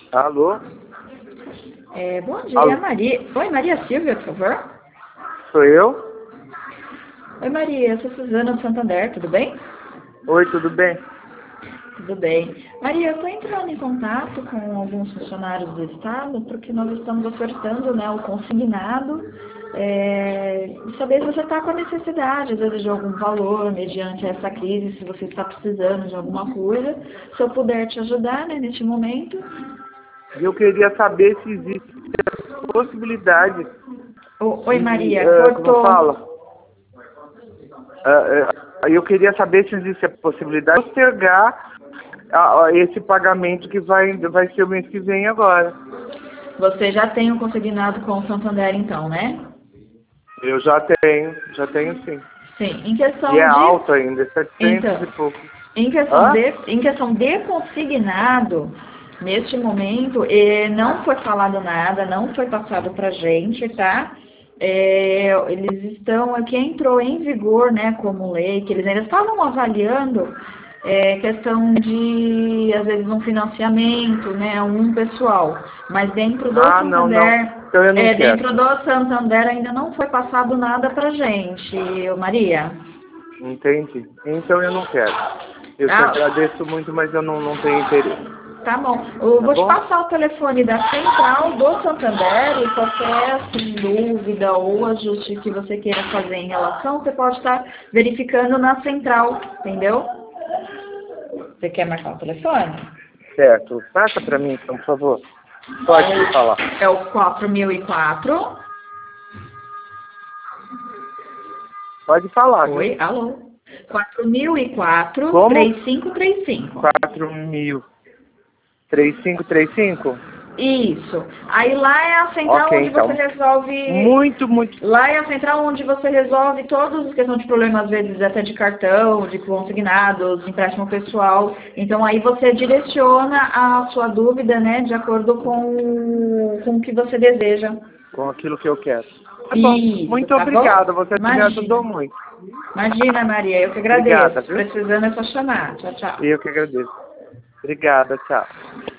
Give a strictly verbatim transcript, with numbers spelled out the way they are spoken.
Alô? É, bom dia, Alô? Maria. Oi, Maria Silvia, por favor. Sou eu? Oi, Maria, eu sou Suzana do Santander, tudo bem? Oi, tudo bem? Tudo bem. Maria, eu estou entrando em contato com alguns funcionários do Estado porque nós estamos ofertando, né, o consignado é, e saber se você está com a necessidade, às vezes, de algum valor mediante essa crise, se você está precisando de alguma coisa. Se eu puder te ajudar, né, neste momento. E eu queria saber se existe a possibilidade O- Oi, de, Maria, eh, como cortou. fala? Eh, eh, eu queria saber se existe a possibilidade de postergar a- a esse pagamento que vai, vai ser o mês que vem agora. Você já tem o consignado com o Santander, então, né? Eu já tenho, já tenho sim. Sim. Em E é questão de alto ainda, setecentos Então, e pouco. em questão Hã? de, em questão de consignado, neste momento, eh, não foi falado nada, não foi passado para a gente, tá? É, eles estão, aqui entrou em vigor, né, como lei, que eles ainda estavam avaliando é, questão de, às vezes, um financiamento, né, um pessoal, mas dentro do Ah, não, não. Santander, Então eu não é, quero. dentro do Santander ainda não foi passado nada para a gente, ô Maria. Entendi. Então eu não quero. Eu te Ah, agradeço muito, mas eu não, não tenho interesse. tá bom. Eu Tá vou te bom? passar o telefone da central do Santander e qualquer assim, dúvida ou ajuste que você queira fazer em relação, você pode estar verificando na central, entendeu? Você quer marcar o telefone? Certo. Passa para mim, então, por favor. Pode me falar. É o quatro mil e quatro. Pode falar, viu? Oi, alô? quatro mil e quatro, Como? três cinco três cinco. Quatro mil. Três cinco três cinco? Isso. Aí lá é a central Ok, onde você então. resolve. Muito, muito. Lá é a central onde você resolve todas as questões de problemas, às vezes até de cartão, de consignados, de empréstimo pessoal. Então aí você direciona a sua dúvida, né, de acordo com, com o que você deseja. Com aquilo que eu quero. Tá bom. Isso, Muito tá bom? obrigado. Você me Imagina. ajudou muito. Imagina, Maria, eu que Obrigada, agradeço. viu? Precisando é só chamar. Tchau, tchau. Eu que agradeço. Obrigada, tchau.